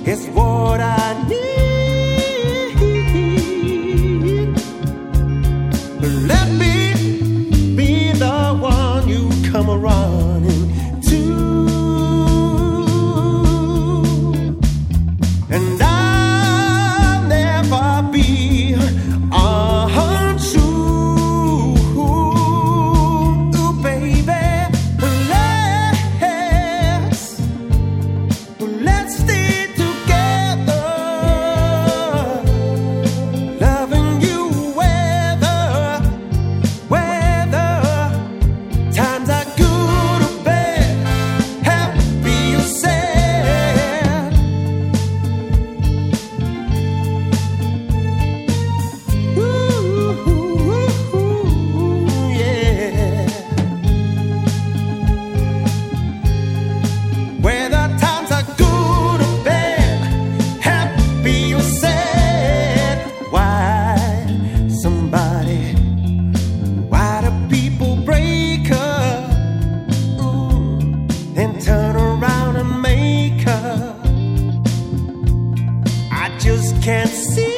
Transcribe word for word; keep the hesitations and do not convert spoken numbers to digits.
It's what I need. Let me be the one you come running to, and I'll never be untrue, baby. Let's let's stay together, loving you whether whether times are good or bad, happy or sad. Ooh, yeah. Whether times are good or bad, happy or sad. Why somebody, why do people break up, mm, then turn around and make up? I just can't see